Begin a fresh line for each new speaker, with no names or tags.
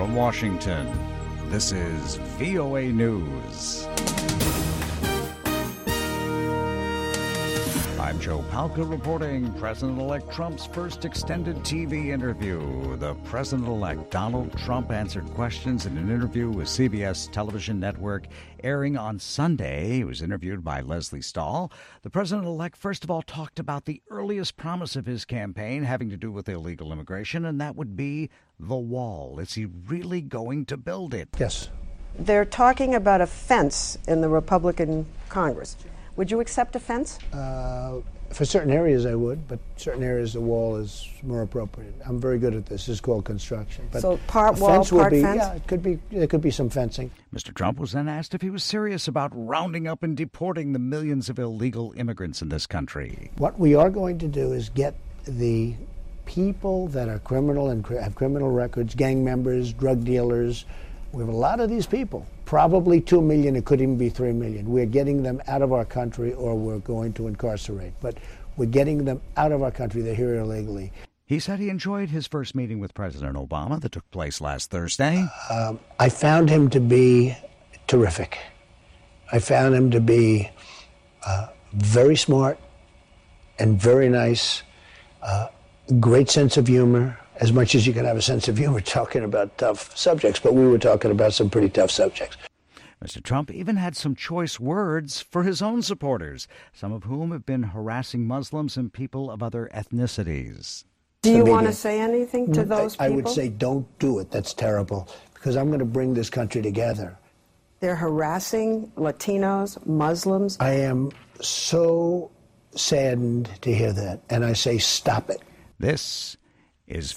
From Washington, this is VOA News. I'm Joe Palca reporting President-elect Trump's first extended TV interview. The President-elect Donald Trump answered questions in an interview with CBS television network airing on Sunday. He was interviewed by Leslie Stahl. The President-elect first of all talked about the earliest promise of his campaign having to do with illegal immigration, and that would be the wall. Is he really going to build it?
Yes.
They're talking about a fence in the Republican Congress. Would you accept a fence?
For certain areas I would, but certain areas the wall is more appropriate. I'm very good at this. This is called construction. But
so part wall, part fence?
Yeah, there could be some fencing.
Mr. Trump was then asked if he was serious about rounding up and deporting the millions of illegal immigrants in this country.
What we are going to do is get the people that are criminal and have criminal records, gang members, drug dealers. We have a lot of these people, probably 2 million, it could even be 3 million. We're getting them out of our country or we're going to incarcerate. But we're getting them out of our country. They're here illegally.
He said he enjoyed his first meeting with President Obama that took place last Thursday.
I found him to be terrific. I found him to be very smart and very nice, great sense of humor. As much as you can have a sense of humor talking about tough subjects, but we were talking about some pretty tough subjects.
Mr. Trump even had some choice words for his own supporters, some of whom have been harassing Muslims and people of other ethnicities.
Do you want to say anything to those people?
I would say don't do it. That's terrible, because I'm going to bring this country together.
They're harassing Latinos, Muslims.
I am so saddened to hear that, and I say stop it.
This is